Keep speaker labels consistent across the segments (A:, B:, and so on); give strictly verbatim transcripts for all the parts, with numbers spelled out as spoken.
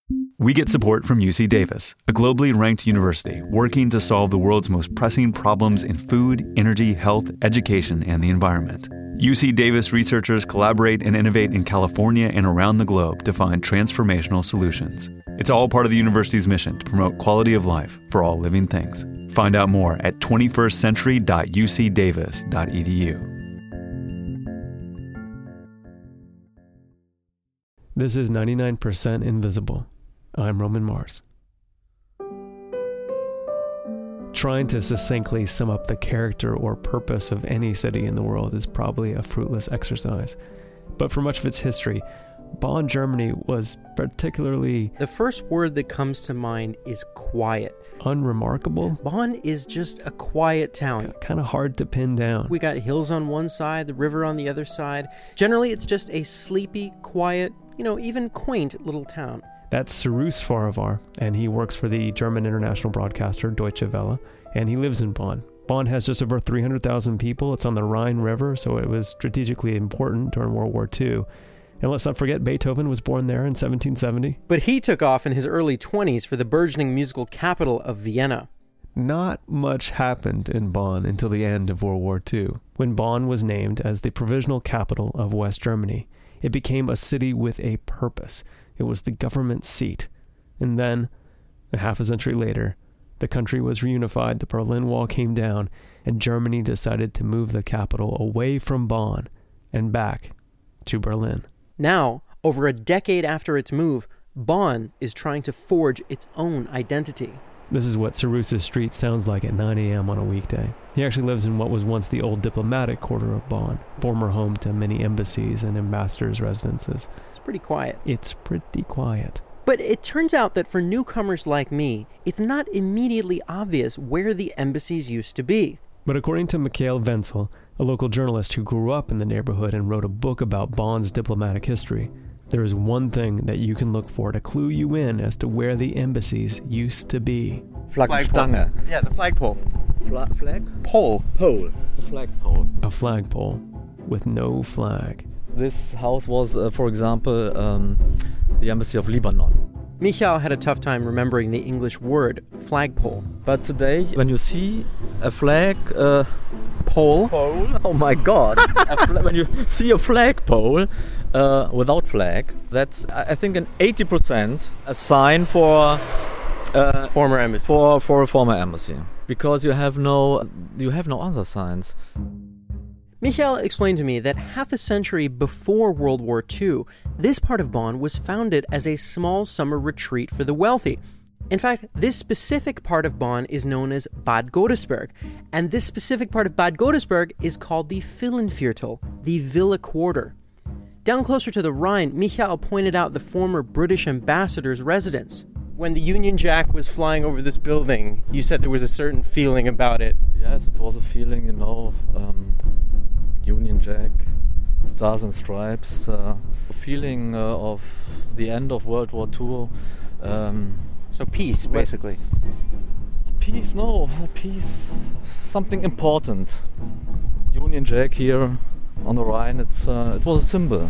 A: We get support from U C Davis, a globally ranked university working to solve the world's most pressing problems in food, energy, health, education, and the environment. U C Davis researchers collaborate and innovate in California and around the globe to find transformational solutions. It's all part of the university's mission to promote quality of life for all living things. Find out more at twenty-first century dot u c davis dot e d u.
B: This is ninety-nine percent Invisible. I'm Roman Mars. Trying to succinctly sum up the character or purpose of any city in the world is probably a fruitless exercise. But for much of its history, Bonn, Germany was particularly...
C: The first word that comes to mind is quiet.
B: Unremarkable?
C: Bonn is just a quiet town.
B: Kind of hard to pin down.
C: We got hills on one side, the river on the other side. Generally, it's just a sleepy, quiet, you know, even quaint little town.
B: That's Cyrus Farivar, and he works for the German international broadcaster Deutsche Welle, and he lives in Bonn. Bonn has just over three hundred thousand people. It's on the Rhine River, so it was strategically important during World War Two. And let's not forget, Beethoven was born there in seventeen seventy.
C: But he took off in his early twenties for the burgeoning musical capital of Vienna.
B: Not much happened in Bonn until the end of World War Two, when Bonn was named as the provisional capital of West Germany. It became a city with a purpose. It was the government seat. And then, a half a century later, the country was reunified, the Berlin Wall came down, and Germany decided to move the capital away from Bonn and back to Berlin.
C: Now, over a decade after its move, Bonn is trying to forge its own identity.
B: This is what Cyrus's street sounds like at nine a.m. on a weekday. He actually lives in what was once the old diplomatic quarter of Bonn, former home to many embassies and ambassadors' residences.
C: It's pretty quiet.
B: It's pretty quiet.
C: But it turns out that for newcomers like me, it's not immediately obvious where the embassies used to be.
B: But according to Michael Wenzel, a local journalist who grew up in the neighborhood and wrote a book about Bonn's diplomatic history, there is one thing that you can look for to clue you in as to where the embassies used to be.
D: Flagstange.
C: Yeah, the flagpole.
D: Fla- flag?
C: Pole.
D: Pole. The flagpole.
B: A flagpole with no flag.
D: This house was, uh, for example, um, the embassy of Lebanon.
C: Michael had a tough time remembering the English word, flagpole.
D: But today, when you see a flag... Uh,
C: pole?
D: Pole? Oh my god. a fla- when you see a flagpole uh, without flag, that's, I think, an eighty percent a sign for... Uh,
C: former embassy.
D: For, for a former embassy. Because you have no, you have no other signs.
C: Michael explained to me that half a century before World War Two, this part of Bonn was founded as a small summer retreat for the wealthy. In fact, this specific part of Bonn is known as Bad Godesberg, and this specific part of Bad Godesberg is called the Villenviertel, the Villa Quarter. Down closer to the Rhine, Michael pointed out the former British ambassador's residence. When the Union Jack was flying over this building, you said there was a certain feeling about it.
D: Yes, it was a feeling, you know, um, Union Jack, Stars and Stripes, uh, a feeling uh, of the end of World War Two. Um,
C: so peace, basically.
D: Peace, no, peace, something important. Union Jack here on the Rhine, it's uh, it was a symbol.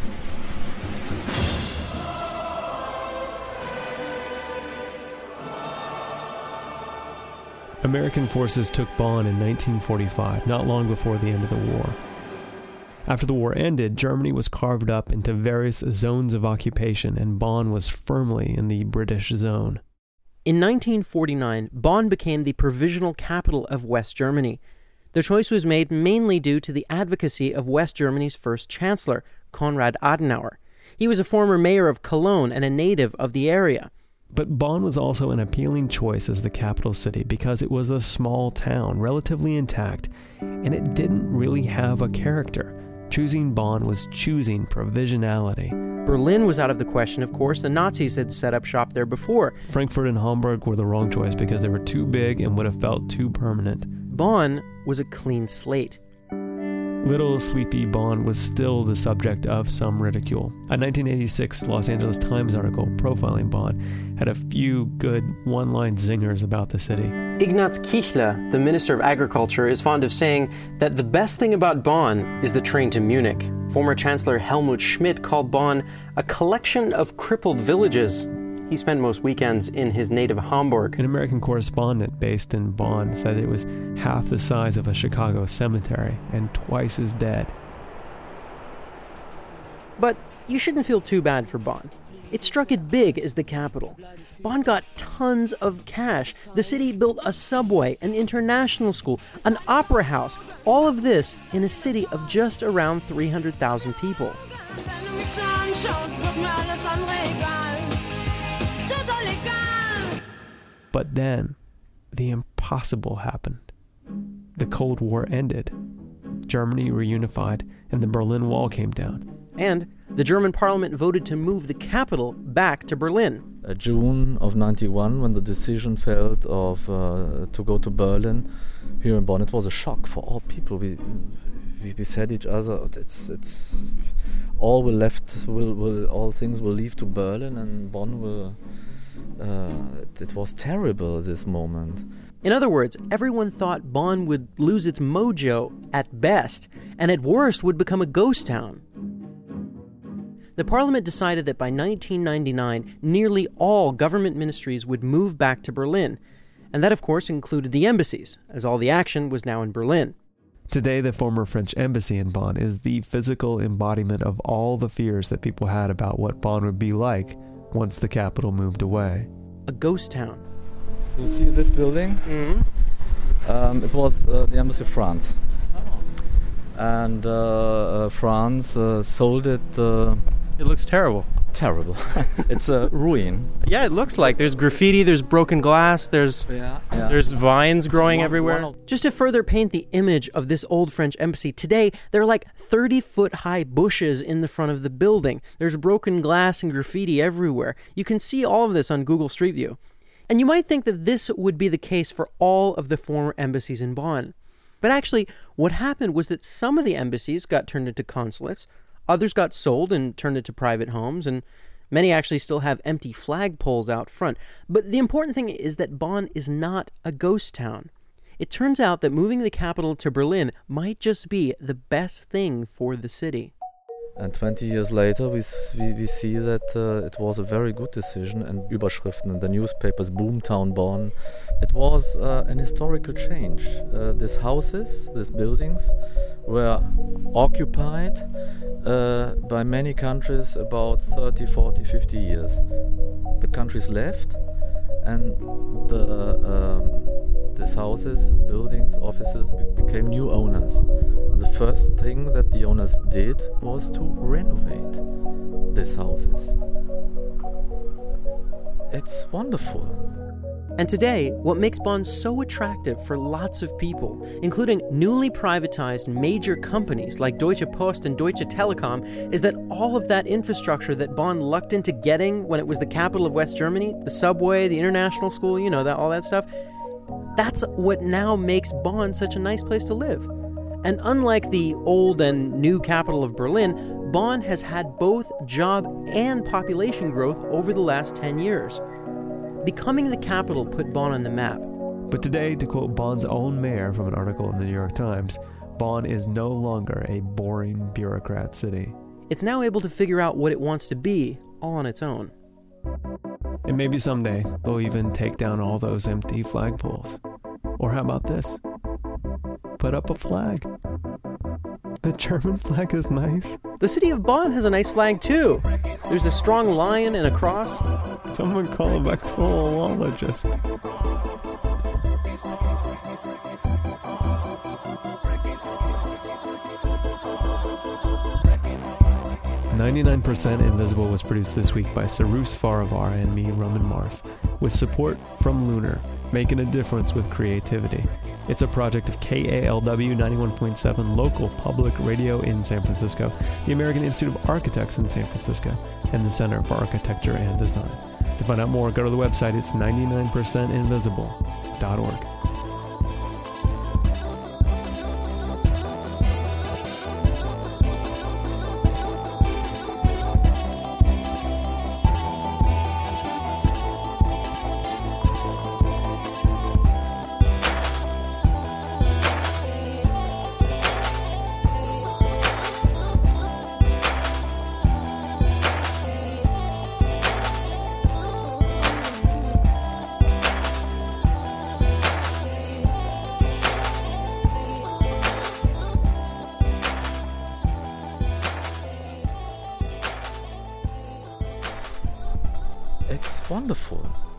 B: American forces took Bonn in nineteen forty-five, not long before the end of the war. After the war ended, Germany was carved up into various zones of occupation, and Bonn was firmly in the British zone.
C: In nineteen forty-nine, Bonn became the provisional capital of West Germany. The choice was made mainly due to the advocacy of West Germany's first chancellor, Konrad Adenauer. He was a former mayor of Cologne and a native of the area.
B: But Bonn was also an appealing choice as the capital city because it was a small town, relatively intact, and it didn't really have a character. Choosing Bonn was choosing provisionality.
C: Berlin was out of the question, of course. The Nazis had set up shop there before.
B: Frankfurt and Hamburg were the wrong choice because they were too big and would have felt too permanent.
C: Bonn was a clean slate.
B: Little sleepy Bonn was still the subject of some ridicule. A nineteen eighty-six Los Angeles Times article profiling Bonn had a few good one-line zingers about the city.
C: Ignaz Kichler, the Minister of Agriculture, is fond of saying that the best thing about Bonn is the train to Munich. Former Chancellor Helmut Schmidt called Bonn a collection of crippled villages. He spent most weekends in his native Hamburg.
B: An American correspondent based in Bonn said it was half the size of a Chicago cemetery and twice as dead.
C: But you shouldn't feel too bad for Bonn. It struck it big as the capital. Bonn got tons of cash. The city built a subway, an international school, an opera house. All of this in a city of just around three hundred thousand people.
B: But then, the impossible happened. The Cold War ended. Germany reunified, and the Berlin Wall came down.
C: And the German parliament voted to move the capital back to Berlin.
D: Uh, June of ninety-one, when the decision fell of uh, to go to Berlin, here in Bonn, it was a shock for all people. We we, we said each other, it's it's all will left will will all things will leave to Berlin, and Bonn will. Uh, it, it was terrible, this moment.
C: In other words, everyone thought Bonn would lose its mojo at best, and at worst would become a ghost town. The parliament decided that by nineteen ninety-nine, nearly all government ministries would move back to Berlin. And that, of course, included the embassies, as all the action was now in Berlin.
B: Today, the former French embassy in Bonn is the physical embodiment of all the fears that people had about what Bonn would be like once the capital moved away.
C: A ghost town.
D: You see this building?
C: Mm-hmm.
D: Um, it was uh, the Embassy of France. Oh. And uh, uh, France uh, sold it... Uh,
C: it looks terrible.
D: Terrible. It's a ruin.
C: Yeah, it looks like. There's graffiti, there's broken glass, there's
D: yeah, yeah.
C: there's vines growing
D: one,
C: everywhere.
D: one
C: Just to further paint the image of this old French embassy, today there are like thirty-foot-high bushes in the front of the building. There's broken glass and graffiti everywhere. You can see all of this on Google Street View. And you might think that this would be the case for all of the former embassies in Bonn. But actually, what happened was that some of the embassies got turned into consulates, others got sold and turned into private homes, and many actually still have empty flagpoles out front. But the important thing is that Bonn is not a ghost town. It turns out that moving the capital to Berlin might just be the best thing for the city.
D: And twenty years later, we, we, we see that uh, it was a very good decision, and Überschriften in the newspapers, Boomtown Bonn. It was uh, an historical change. Uh, these houses, these buildings, were occupied uh, by many countries about thirty, forty, fifty years. The countries left, and the um, these houses, buildings, offices be- became new owners. And the first thing that the owners did was to renovate these houses. It's wonderful.
C: And today, what makes Bonn so attractive for lots of people, including newly privatized major companies like Deutsche Post and Deutsche Telekom, is that all of that infrastructure that Bonn lucked into getting when it was the capital of West Germany, the subway, the international school, you know, that all that stuff, that's what now makes Bonn such a nice place to live. And unlike the old and new capital of Berlin, Bonn has had both job and population growth over the last ten years. Becoming the capital put Bonn on the map.
B: But today, to quote Bonn's own mayor from an article in the New York Times, Bonn is no longer a boring bureaucrat city.
C: It's now able to figure out what it wants to be all on its own.
B: And maybe someday they'll even take down all those empty flagpoles. Or how about this? Put up a flag. The German flag is nice.
C: The city of Bonn has a nice flag too. There's a strong lion and a cross.
B: Someone call a vexillologist. ninety-nine percent Invisible was produced this week by Cyrus Farivar and me, Roman Mars, with support from Lunar, making a difference with creativity. It's a project of K A L W ninety-one point seven local public radio in San Francisco, the American Institute of Architects in San Francisco, and the Center for Architecture and Design. To find out more, go to the website. It's ninety-nine percent invisible dot org.
D: it's wonderful.